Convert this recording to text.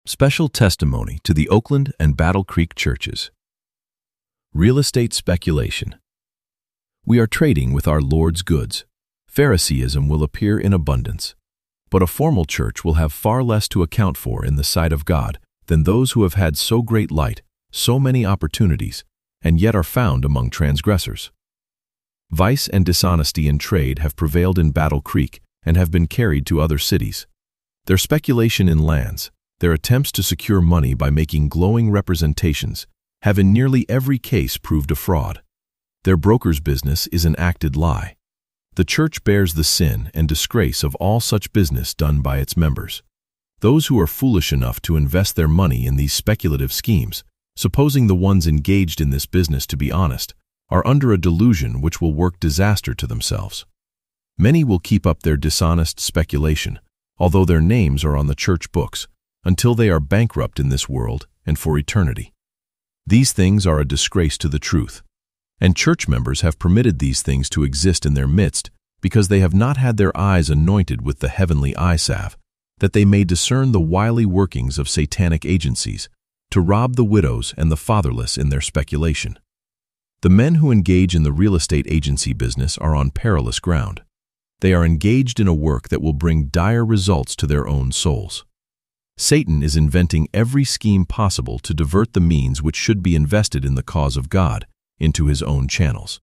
Special testimony to the Oakland and Battle Creek churches. Real estate speculation. We are trading with our Lord's goods. Phariseeism will appear in abundance, but a formal church will have far less to account for in the sight of God than those who have had so great light, so many opportunities, and yet are found among transgressors. Vice and dishonesty in trade have prevailed in Battle Creek and have been carried to other cities. Their speculation in lands, their attempts to secure money by making glowing representations, have in nearly every case proved a fraud. Their broker's business is an acted lie. The church bears the sin and disgrace of all such business done by its members. Those who are foolish enough to invest their money in these speculative schemes, supposing the ones engaged in this business to be honest, are under a delusion which will work disaster to themselves. Many will keep up their dishonest speculation, although their names are on the church books, until they are bankrupt in this world and for eternity. These things are a disgrace to the truth, and church members have permitted these things to exist in their midst because they have not had their eyes anointed with the heavenly eye salve, that they may discern the wily workings of satanic agencies to rob the widows and the fatherless in their speculation. The men who engage in the real estate agency business are on perilous ground. They are engaged in a work that will bring dire results to their own souls. Satan is inventing every scheme possible to divert the means which should be invested in the cause of God into his own channels.